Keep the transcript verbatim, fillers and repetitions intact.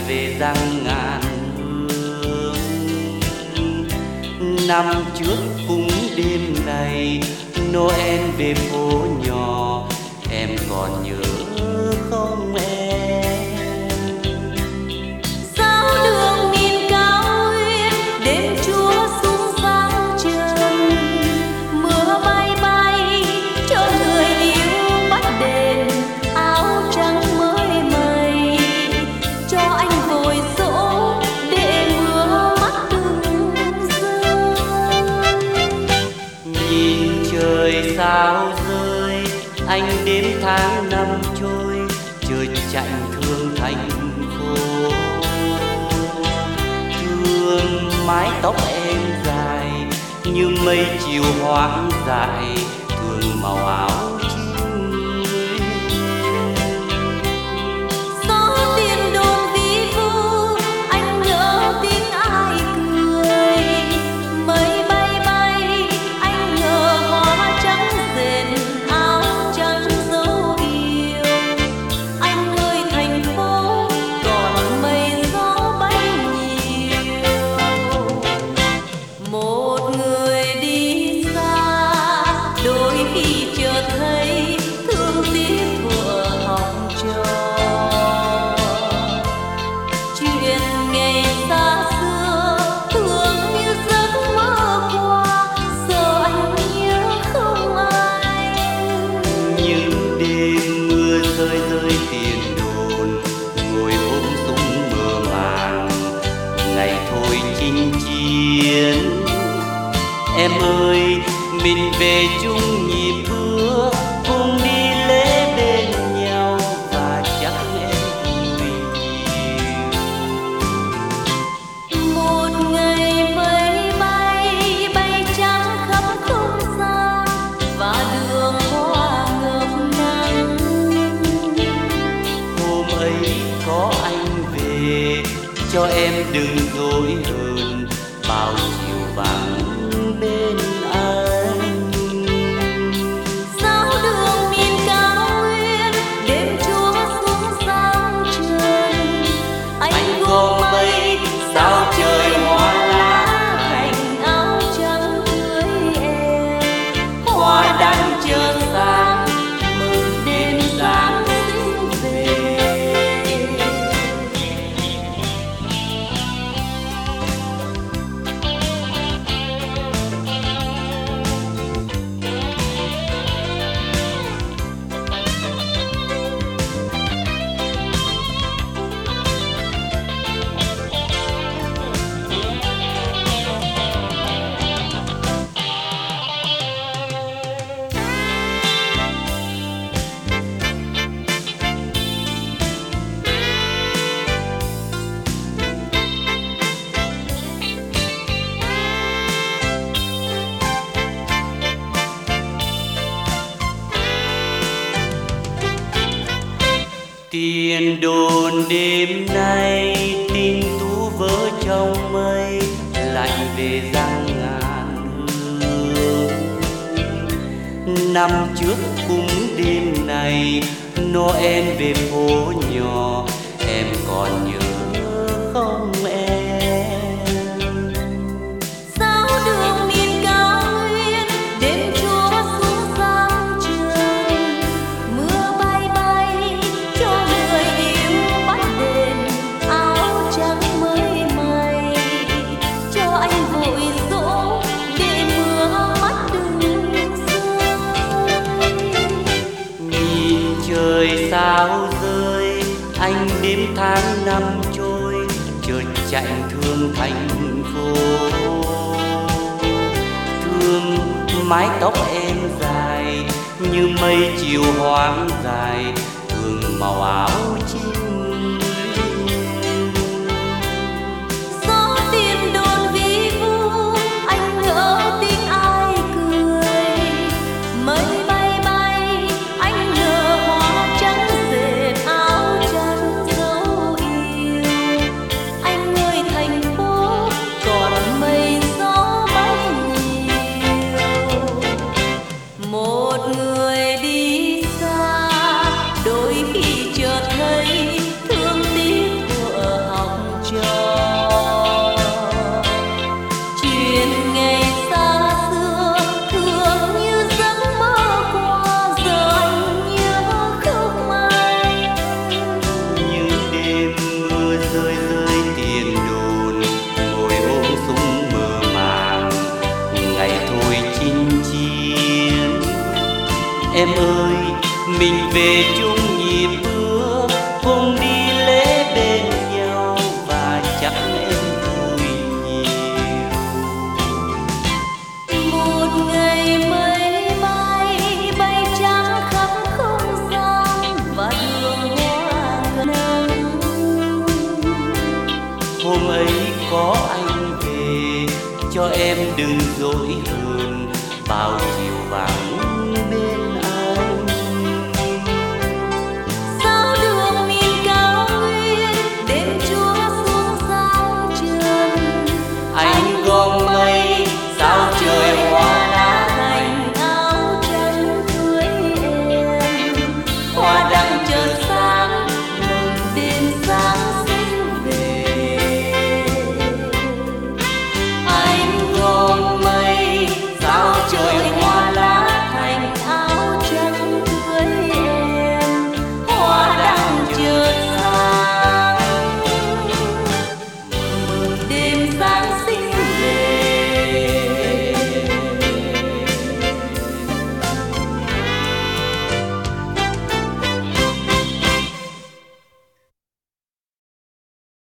về răng ngàn hương. Năm trước cũng đêm này Noel về phố nhỏ, em còn nhớ không em? Sao đường miền cao nguyên đêm chúa xuống sáng trần, mưa bay bay cho người yêu bắt đèn áo trắng mới mây, cho anh vội dỗ để mưa mắt đừng rơi. Nhìn trời sao rơi, anh đếm tháng năm trôi, trời chạnh thương thành phố. Thương mái tóc em dài như mây chiều hoang dại, thương màu áo chim người. Gió tiền đồn vi vu anh nhớ tiếng ai cười, mây bay bay anh nhớ hoa trắng dệt áo trắng dấu yêu. Anh ơi thành phố còn mây gió bay nhiều, một người đi xa đôi khi chợt thấy thương tiếc thuở học trò. Chuyện ngày xa xưa thương như giấc mơ qua, giờ anh nhớ không anh. Những đêm mưa rơi rơi tiền đồn, ngồi ôm súng mơ màng, ngày thôi chinh chiến. Em ơi mình về chung nhịp bước, cùng đi lễ bên nhau và chắc em vui nhiều. Một ngày mây bay bay trắng khắp không gian và đường hoa ngập nắng. Hôm ấy có anh về cho em đừng dối hờn, bao chiều vắng bên anh. Sao đường miền cao nguyên đêm chúa xuống sáng trần, anh gom mây sao trời hoa lá thành áo trắng cưới em. Hoa đang chờ sáng mừng đêm Giáng sinh về. Tiền đồn đêm nay tin tú vỡ trong mây, lạnh về răng ngàn hương. Năm trước cũng đêm này Noel về phố nhỏ, em còn nhớ không em? Sao đường miền cao nguyên đêm chúa xuống sáng trần, mưa bay bay cho người yêu bắt đèn áo trắng mới mây, cho anh vội dỗ để mưa mắt đừng rơi. Nhìn trời sao rơi, anh đếm tháng năm trôi, chợt chạnh thương thành phố. Thương mái tóc em dài như mây chiều hoang dài, thương màu áo chim người. Gió tiền đồn vi vu anh nhớ tiếng ai cười, mây bay bay anh nhớ hoa trắng dệt áo trắng dấu yêu. Anh ơi thành phố còn mây gió bay nhiều, một người đi xa đôi khi chợt thấy Em ơi, mình về chung nhịp bước, cùng đi lễ bên nhau và chắc em vui nhiều. Một ngày mây bay bay trắng khắp không gian và đường hoa nắng. Hôm ấy có anh về, cho em đừng dỗi hơn bao chiều vàng